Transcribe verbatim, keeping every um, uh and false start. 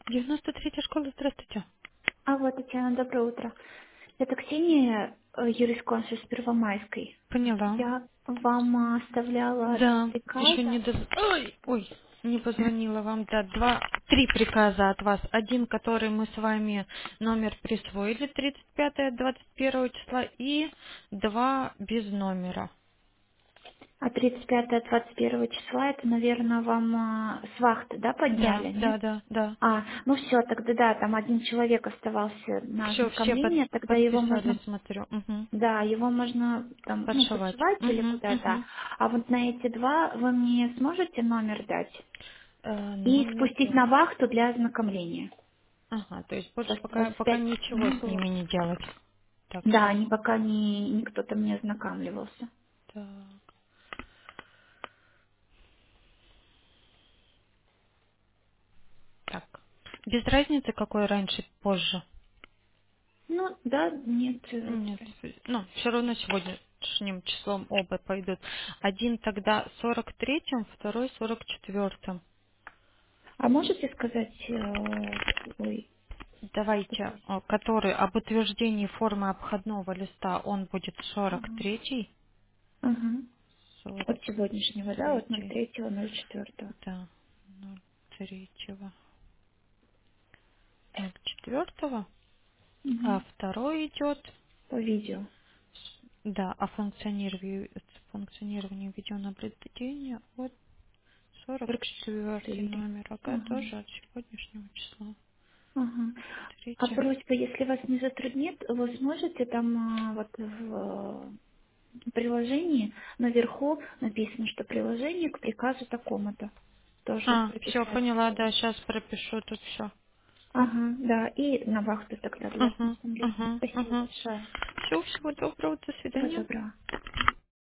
девяносто третья школа, здравствуйте. А вот, Татьяна, доброе утро. Это Ксения, э, юрисконсульт с Первомайской. Поняла. Я вам а, оставляла два Да, еще приказа. не доз... Ой, ой, не позвонила вам. Да, два, три приказа от вас. Один, который мы с вами номер присвоили, тридцать пятое двадцать первого числа, и два без номера. А тридцать пятого двадцать первого числа, это, наверное, вам а, с вахты, да, Да, подняли, нет? да, да, да. А, ну все, тогда да, там один человек оставался на Все, все под- ознакомление, тогда его подписались, можно, смотрю. Угу. да, его можно там, ну, Подшивать. подшивать или Угу, куда-то. угу. А вот на эти два вы мне сможете номер дать Э, и номер, спустить да. на вахту для ознакомления, Ага, то есть больше чтобы пока, двадцать пока пять ничего не с было. ними не делать. Так, Да, сейчас. они пока не, никто там не ознакомливался. Так. Так. Без разницы, какой раньше, позже. Ну, да, нет, э, без Нет, разницы. ну, все равно сегодняшним числом оба пойдут. Один тогда сорок третьим, второй сорок четвертым. А можете сказать, э, ой, Давайте, какой? о, который об утверждении формы обходного листа, он будет сорок Ага. третий. Ага. От сорок сегодняшнего, да, от третий. ноль третьего ноль четвёртого. Да, ноль третьего ноль четвертого. А Угу. второй идет, По видео. да, о функционировании, функционировании видеонаблюдения от сорок сорок четвертый четыре. номер, ага, Ага. тоже от сегодняшнего числа. Ага. А Третьего. просьба, если вас не затруднит, вы сможете там а, вот в э, приложении наверху написано, что приложение к приказу такому-то тоже А, все, прописать. поняла, да, сейчас пропишу тут все. Ага, да, и на вахту тогда для Ага, ознакомления. ага, Спасибо ага. большое. Все, всего доброго, до Всего свидания. доброго.